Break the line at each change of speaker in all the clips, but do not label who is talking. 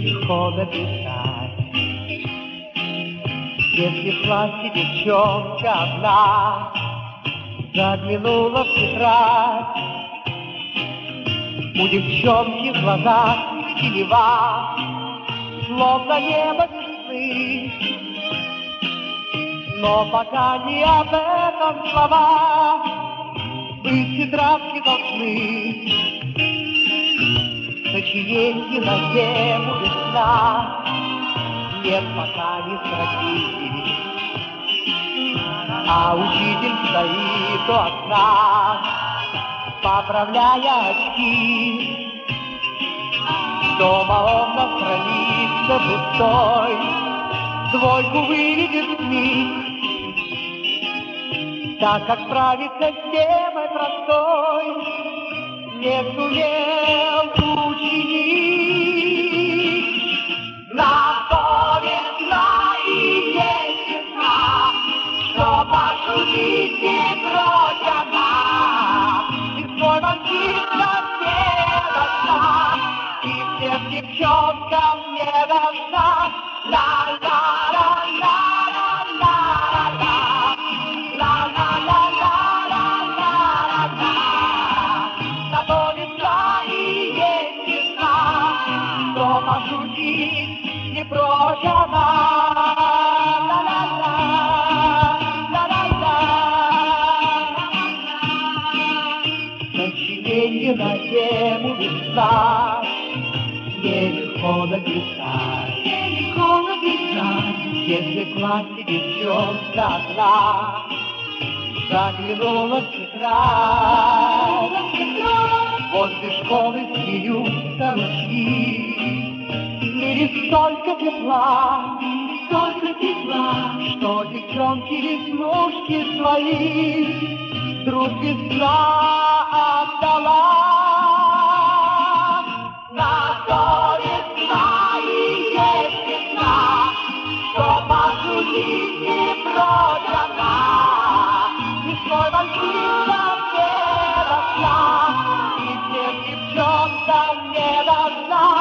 легко написать. Если в классе девчонка одна заглянула в тетрадь, у девчонки в глазах синева, словно небо весны. Но пока не об этом слова, быть тетрадки должны. Сочиненье на тему весна, нет пока ни строки. А учитель стоит у окна, поправляя очки. Дома он на странице пустой двойку выведет миг. Так как справиться с темой простой не сумел ученик. На то весна и есть весна, что пошутить не прочь она. И свой мальчик не должна, и всем девчонкам не должна. Пошутить не прочь она. Сочиненье на тему весна нелегко написать. Нелегко написать, если в классе девчонка одна заглянула в тетрадь. Возле школы смеются ручьи. В мире столько тепла, что девчонки веснушки свои вдруг весна отдала. На то весна и есть весна, что пошутить не прочь она. И свой мальчишка не должна, и всем девчонкам не должна.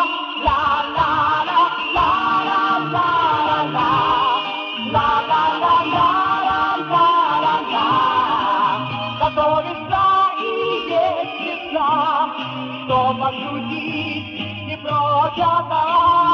Зато весна и есть весна, что пошутить не прочь она.